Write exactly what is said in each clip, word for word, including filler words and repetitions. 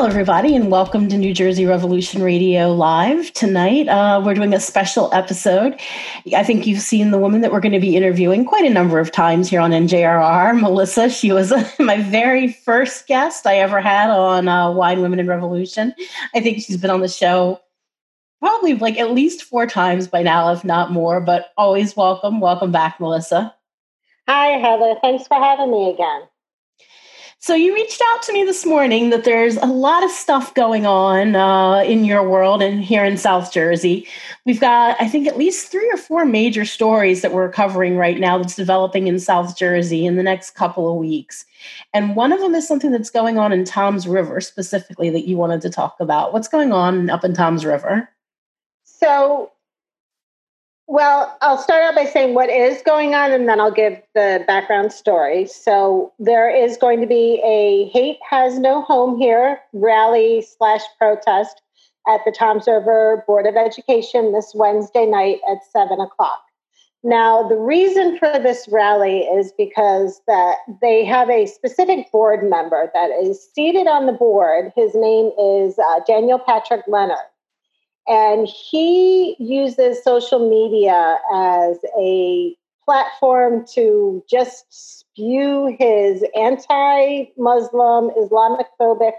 Hello, everybody, and welcome to New Jersey Revolution Radio Live. Tonight, uh, we're doing a special episode. I think you've seen the woman that we're going to be interviewing quite a number of times here on N J R R, Melissa. She was uh, my very first guest I ever had on uh, Wine, Women, and Revolution. I think she's been on the show probably like at least four times by now, if not more, but always welcome. Welcome back, Melissa. Hi, Heather. Thanks for having me again. So you reached out to me this morning that there's a lot of stuff going on uh, in your world and here in South Jersey. We've got, I think, at least three or four major stories that we're covering right now that's developing in South Jersey in the next couple of weeks. And one of them is something that's going on in Toms River specifically that you wanted to talk about. What's going on up in Toms River? So, well, I'll start out by saying what is going on, and then I'll give the background story. So there is going to be a Hate Has No Home Here rally slash protest at the Toms River Board of Education this Wednesday night at seven o'clock. Now, the reason for this rally is because that they have a specific board member that is seated on the board. His name is uh, Daniel Patrick Leonard. And he uses social media as a platform to just spew his anti-Muslim, Islamophobic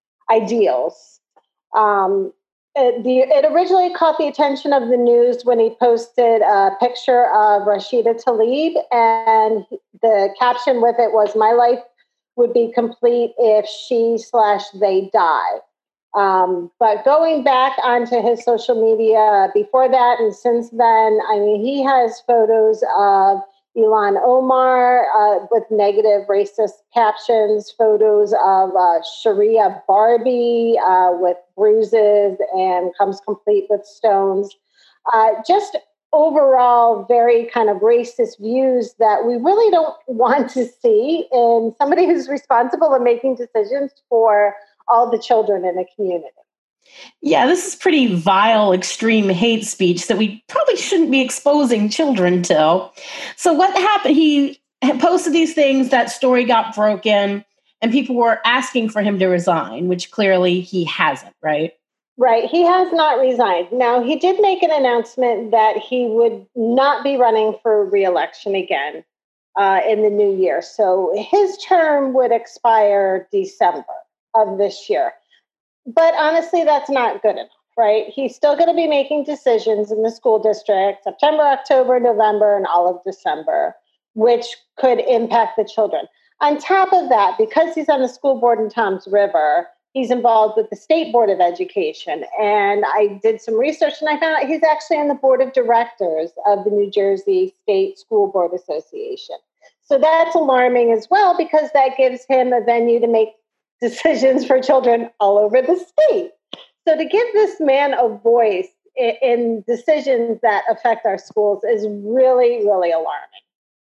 ideals. Um, it, the, it originally caught the attention of the news when he posted a picture of Rashida Tlaib, and the caption with it was, "My life would be complete if she slash they die." Um, but going back onto his social media before that and since then, I mean, he has photos of Ilhan Omar uh, with negative racist captions, photos of uh, Sharia Barbie uh, with bruises and comes complete with stones. Uh, just overall very kind of racist views that we really don't want to see in somebody who's responsible in making decisions for all the children in the community. Yeah, this is pretty vile, extreme hate speech that we probably shouldn't be exposing children to. So what happened? He posted these things, that story got broken, and people were asking for him to resign, which clearly he hasn't, right? Right. He has not resigned. Now, he did make an announcement that he would not be running for re-election again uh, in the new year. So his term would expire December of this year. But honestly, that's not good enough, right? He's still going to be making decisions in the school district, September, October, November, and all of December, which could impact the children. On top of that, because he's on the school board in Toms River, he's involved with the State Board of Education. And I did some research and I found out he's actually on the board of directors of the New Jersey State School Board Association. So that's alarming as well, because that gives him a venue to make decisions for children all over the state. So to give this man a voice in, in decisions that affect our schools is really, really alarming.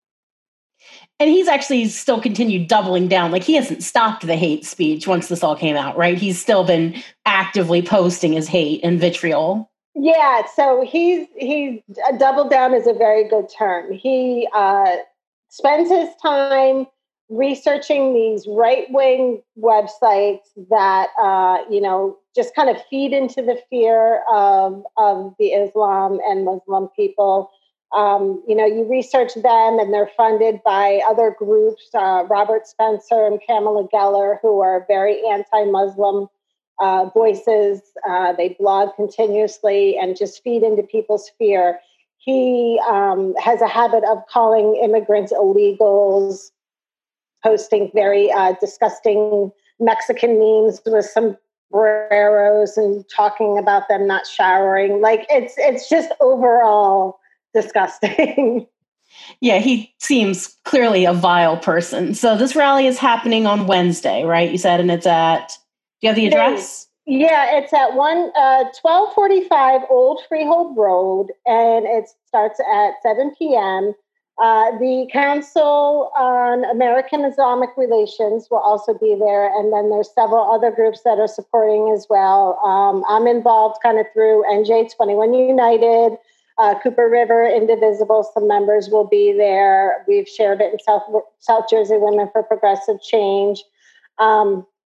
And he's actually still continued doubling down. Like, he hasn't stopped the hate speech once this all came out, right? He's still been actively posting his hate and vitriol. Yeah, so he's he's doubled down is a very good term. He uh, spends his time researching these right-wing websites that, uh, you know, just kind of feed into the fear of, of the Islam and Muslim people. Um, you know, you research them and they're funded by other groups, uh, Robert Spencer and Pamela Geller, who are very anti-Muslim uh, voices. Uh, they blog continuously and just feed into people's fear. He um, has a habit of calling immigrants illegals, posting very uh, disgusting Mexican memes with some sombreros and talking about them not showering. Like, it's it's just overall disgusting. Yeah, he seems clearly a vile person. So this rally is happening on Wednesday, right? You said, and it's at, do you have the address? Yeah, it's at one uh, twelve forty-five Old Freehold Road, and it starts at seven p.m. Uh, the Council on American Islamic Relations will also be there, and then there's several other groups that are supporting as well. Um, I'm involved kind of through N J twenty-one United, uh, Cooper River Indivisible. Some members will be there. We've shared it in South South Jersey Women for Progressive Change. Um,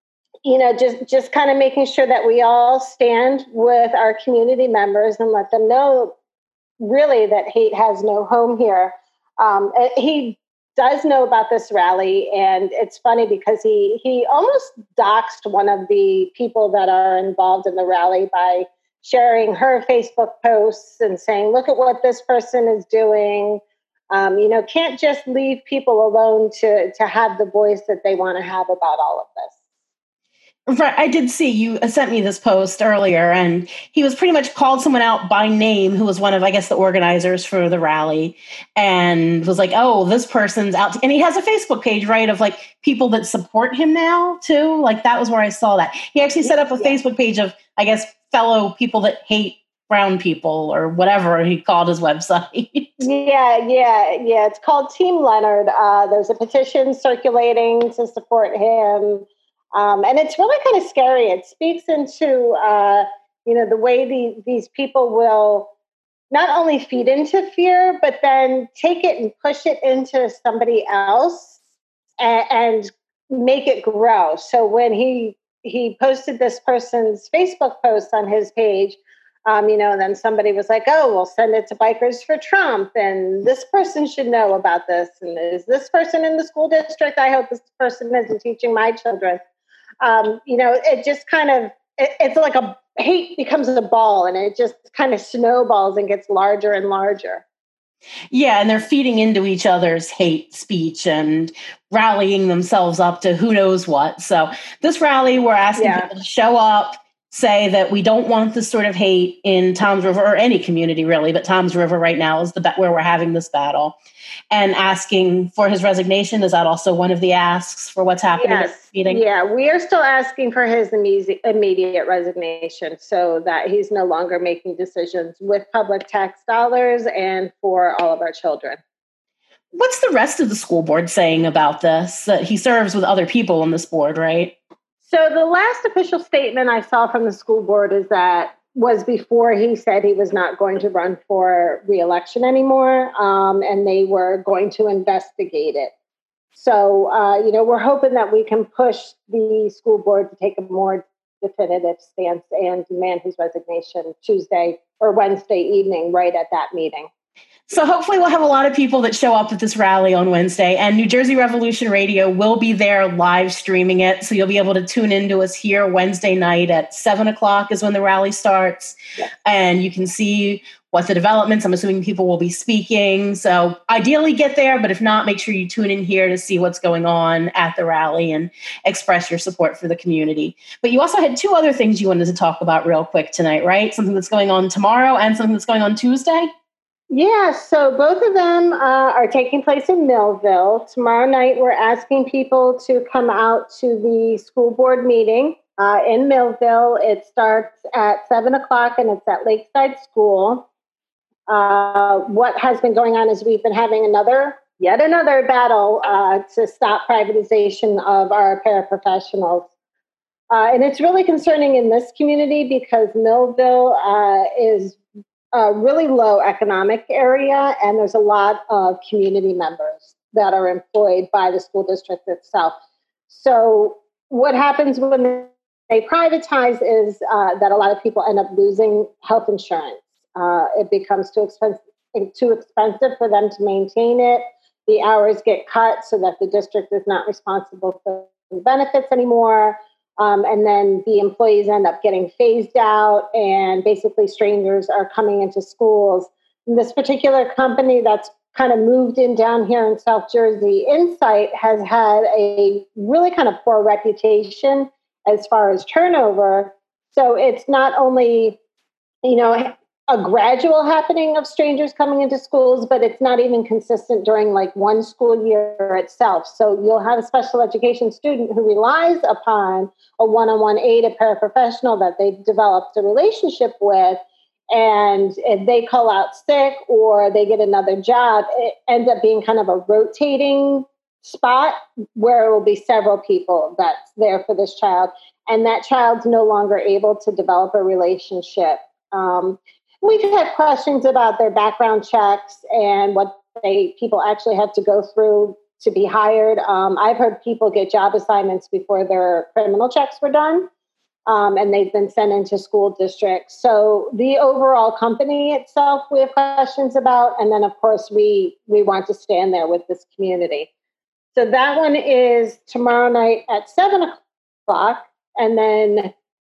you know, just, just kind of making sure that we all stand with our community members and let them know really that hate has no home here. Um, he does know about this rally, and it's funny because he he almost doxed one of the people that are involved in the rally by sharing her Facebook posts and saying, look at what this person is doing. Um, you know, can't just leave people alone to to have the voice that they want to have about all of this. Right. I did see you sent me this post earlier, and he was pretty much called someone out by name who was one of, I guess, the organizers for the rally, and was like, oh, this person's out. To, and he has a Facebook page, right, of like people that support him now, too. Like that was where I saw that. He actually set up a yeah. Facebook page of, I guess, fellow people that hate brown people or whatever he called his website. yeah, yeah, yeah. It's called Team Leonard. Uh, there's a petition circulating to support him. Um, and it's really kind of scary. It speaks into, uh, you know, the way the, these people will not only feed into fear, but then take it and push it into somebody else and, and make it grow. So when he he posted this person's Facebook post on his page, um, you know, and then somebody was like, oh, we'll send it to Bikers for Trump. And this person should know about this. And is this person in the school district? I hope this person isn't teaching my children. Um, you know, it just kind of, it, it's like a hate becomes a ball and it just kind of snowballs and gets larger and larger. Yeah, and they're feeding into each other's hate speech and rallying themselves up to who knows what. So this rally, we're asking yeah. people to show up, say that we don't want this sort of hate in Toms River or any community really, but Toms River right now is the where we're having this battle, and asking for his resignation. Is that also one of the asks for what's happening yes. at the meeting? Yeah, we are still asking for his immediate, immediate resignation so that he's no longer making decisions with public tax dollars and for all of our children. What's the rest of the school board saying about this? Uh, he serves with other people on this board, right? So the last official statement I saw from the school board is that was before he said he was not going to run for re-election anymore, um, and they were going to investigate it. So, uh, you know, we're hoping that we can push the school board to take a more definitive stance and demand his resignation Tuesday or Wednesday evening, right at that meeting. So hopefully we'll have a lot of people that show up at this rally on Wednesday, and New Jersey Revolution Radio will be there live streaming it. So you'll be able to tune into us here Wednesday night at seven o'clock is when the rally starts. Yes. And you can see what the developments, I'm assuming people will be speaking. So ideally get there, but if not, make sure you tune in here to see what's going on at the rally and express your support for the community. But you also had two other things you wanted to talk about real quick tonight, right? Something that's going on tomorrow and something that's going on Tuesday? Yeah, so both of them uh, are taking place in Millville. Tomorrow night, we're asking people to come out to the school board meeting uh, in Millville. It starts at seven o'clock and it's at Lakeside School. Uh, what has been going on is we've been having another, yet another battle uh, to stop privatization of our paraprofessionals. Uh, and it's really concerning in this community because Millville uh, is a really low economic area, and there's a lot of community members that are employed by the school district itself. So what happens when they privatize is uh, that a lot of people end up losing health insurance. Uh, it becomes too expensive, too expensive for them to maintain it. The hours get cut so that the district is not responsible for the benefits anymore. Um, and then the employees end up getting phased out, and basically strangers are coming into schools. And this particular company that's kind of moved in down here in South Jersey, Insight, has had a really kind of poor reputation as far as turnover. So it's not only, you know, a gradual happening of strangers coming into schools, but it's not even consistent during like one school year itself. So you'll have a special education student who relies upon a one-on-one aide, a paraprofessional that they've developed a relationship with. And if they call out sick or they get another job, it ends up being kind of a rotating spot where it will be several people that's there for this child. And that child's no longer able to develop a relationship. Um, We've had questions about their background checks and what they people actually have to go through to be hired. Um, I've heard people get job assignments before their criminal checks were done, um, and they've been sent into school districts. So the overall company itself, we have questions about. And then, of course, we, we want to stand there with this community. So that one is tomorrow night at seven o'clock. And then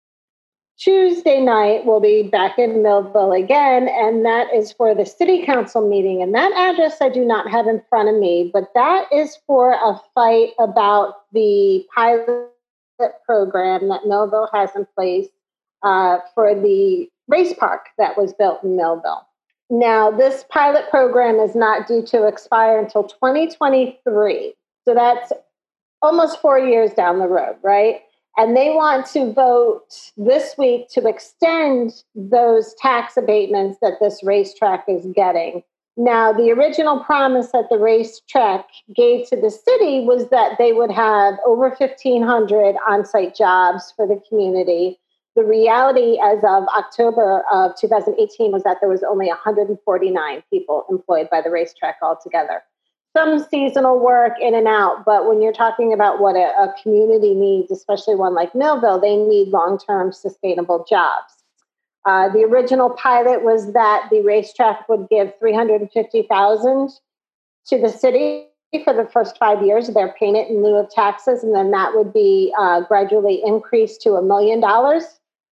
Tuesday night, we'll be back in Millville again, and that is for the city council meeting. And that address I do not have in front of me, but that is for a fight about the pilot program that Millville has in place uh, for the race park that was built in Millville. Now, this pilot program is not due to expire until twenty twenty-three. So that's almost four years down the road, right? And they want to vote this week to extend those tax abatements that this racetrack is getting. Now, the original promise that the racetrack gave to the city was that they would have over fifteen hundred on-site jobs for the community. The reality as of October of two thousand eighteen was that there was only one hundred forty-nine people employed by the racetrack altogether. Some seasonal work in and out, but when you're talking about what a, a community needs, especially one like Millville, they need long-term sustainable jobs. Uh, the original pilot was that the racetrack would give three hundred fifty thousand dollars to the city for the first five years. They're paying it in lieu of taxes, and then that would be uh, gradually increased to a million dollars.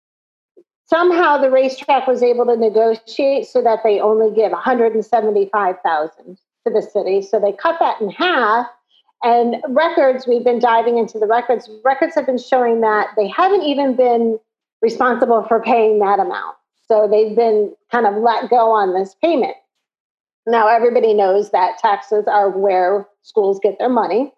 Somehow the racetrack was able to negotiate so that they only give one hundred seventy-five thousand dollars to the city. So they cut that in half. And records, we've been diving into the records. Records have been showing that they haven't even been responsible for paying that amount. So they've been kind of let go on this payment. Now, everybody knows that taxes are where schools get their money.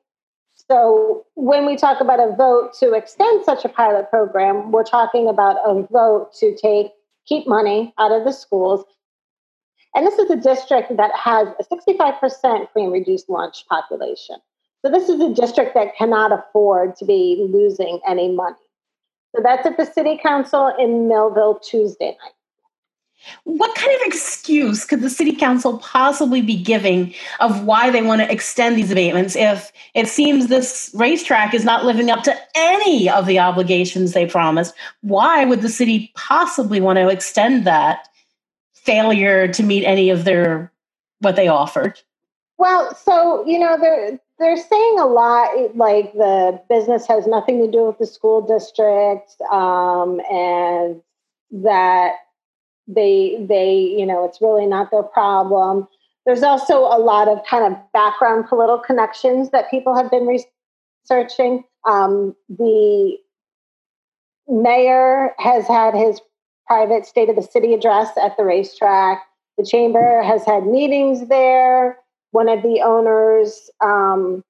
So when we talk about a vote to extend such a pilot program, we're talking about a vote to take keep money out of the schools. And this is a district that has a sixty-five percent free and reduced lunch population. So this is a district that cannot afford to be losing any money. So that's at the city council in Millville Tuesday night. What kind of excuse could the city council possibly be giving of why they want to extend these abatements if it seems this racetrack is not living up to any of the obligations they promised? Why would the city possibly want to extend that failure to meet any of their what they offered? Well, so, you know, they're, they're saying a lot, like the business has nothing to do with the school district, um, and that they, they, you know, it's really not their problem. There's also a lot of kind of background political connections that people have been researching. Um, the mayor has had his private State of the City address at the racetrack. The chamber has had meetings there. One of the owners um,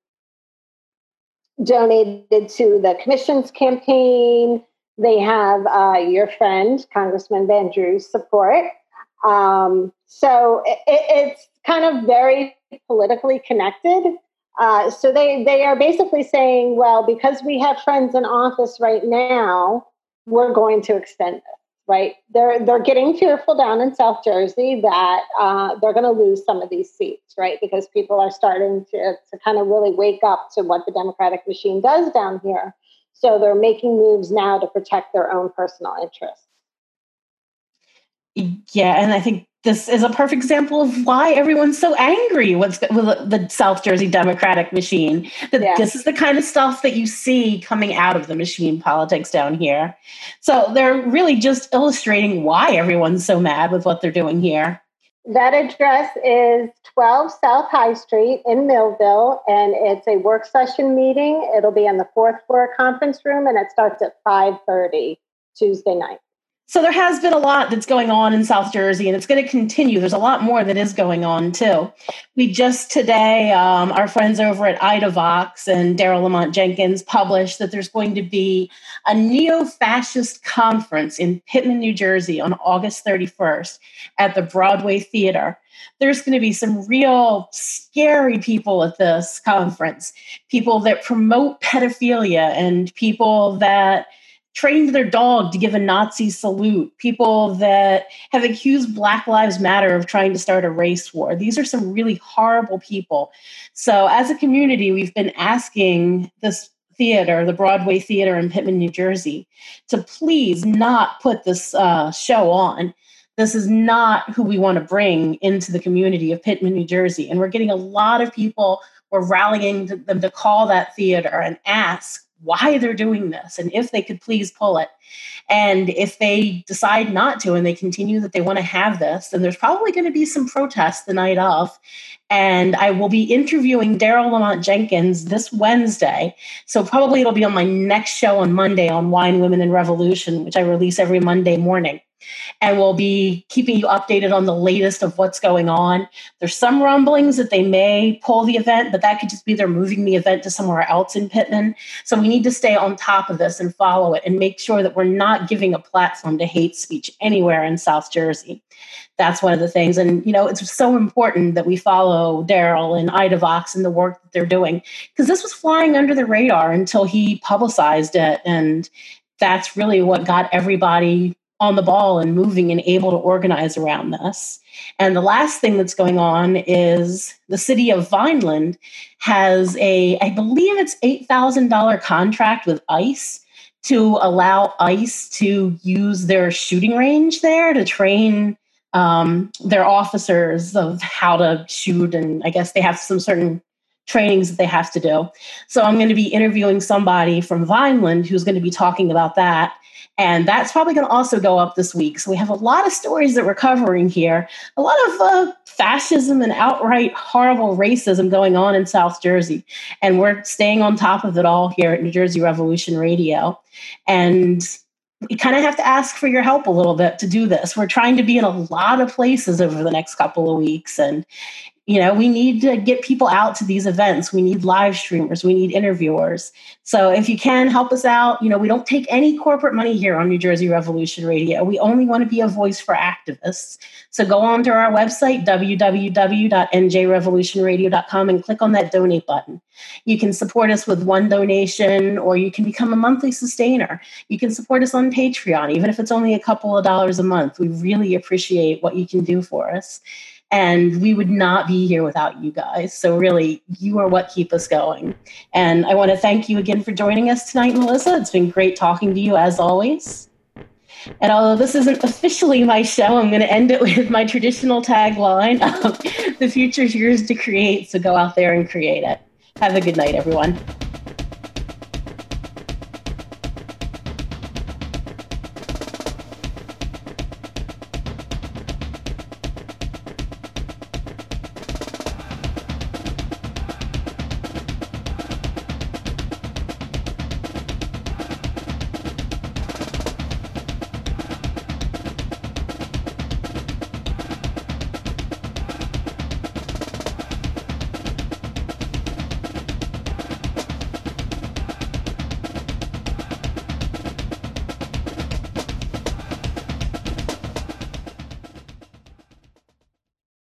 donated to the commission's campaign. They have uh, your friend, Congressman Van Drew's support. Um, so it, it's kind of very politically connected. Uh, so they, they are basically saying, well, because we have friends in office right now, we're going to extend this. Right, they're they're getting fearful down in South Jersey that uh, they're going to lose some of these seats, right? Because people are starting to to kind of really wake up to what the Democratic machine does down here. So they're making moves now to protect their own personal interests. Yeah, and I think this is a perfect example of why everyone's so angry with, with the South Jersey Democratic machine. That yeah. This is the kind of stuff that you see coming out of the machine politics down here. So they're really just illustrating why everyone's so mad with what they're doing here. That address is twelve South High Street in Millville, and it's a work session meeting. It'll be in the fourth floor conference room, and it starts at five thirty Tuesday night. So there has been a lot that's going on in South Jersey, and it's going to continue. There's a lot more that is going on, too. We just today, um, our friends over at IDAVOX and Daryl Lamont Jenkins published that there's going to be a neo-fascist conference in Pitman, New Jersey on August thirty-first at the Broadway Theater. There's going to be some real scary people at this conference, people that promote pedophilia and people that trained their dog to give a Nazi salute, people that have accused Black Lives Matter of trying to start a race war. These are some really horrible people. So as a community, we've been asking this theater, the Broadway Theater in Pitman, New Jersey, to please not put this uh, show on. This is not who we want to bring into the community of Pitman, New Jersey. And we're getting a lot of people, we're rallying them to call that theater and ask why they're doing this and if they could please pull it. And if they decide not to and they continue that they want to have this, then there's probably going to be some protests the night of. And I will be interviewing Daryl Lamont Jenkins this Wednesday. So probably it'll be on my next show on Monday on Wine, Women, and Revolution, which I release every Monday morning. And we'll be keeping you updated on the latest of what's going on. There's some rumblings that they may pull the event, but that could just be they're moving the event to somewhere else in Pitman. So we need to stay on top of this and follow it and make sure that we're not giving a platform to hate speech anywhere in South Jersey. That's one of the things. And, you know, it's so important that we follow Daryl and Ida Vox and the work that they're doing, because this was flying under the radar until he publicized it. And that's really what got everybody on the ball and moving and able to organize around this. And the last thing that's going on is the city of Vineland has a, I believe it's eight thousand dollars contract with ICE to allow ICE to use their shooting range there to train um, their officers of how to shoot. And I guess they have some certain trainings that they have to do. So I'm going to be interviewing somebody from Vineland who's going to be talking about that. And that's probably going to also go up this week. So we have a lot of stories that we're covering here, a lot of uh, fascism and outright horrible racism going on in South Jersey. And we're staying on top of it all here at New Jersey Revolution Radio. And we kind of have to ask for your help a little bit to do this. We're trying to be in a lot of places over the next couple of weeks. And you know, we need to get people out to these events. We need live streamers. We need interviewers. So if you can help us out, you know, we don't take any corporate money here on New Jersey Revolution Radio. We only want to be a voice for activists. So go on to our website, w w w dot n j revolution radio dot com, and click on that donate button. You can support us with one donation, or you can become a monthly sustainer. You can support us on Patreon, even if it's only a couple of dollars a month. We really appreciate what you can do for us. And we would not be here without you guys. So really, you are what keep us going. And I want to thank you again for joining us tonight, Melissa. It's been great talking to you, as always. And although this isn't officially my show, I'm going to end it with my traditional tagline of the future's yours to create, so go out there and create it. Have a good night, everyone.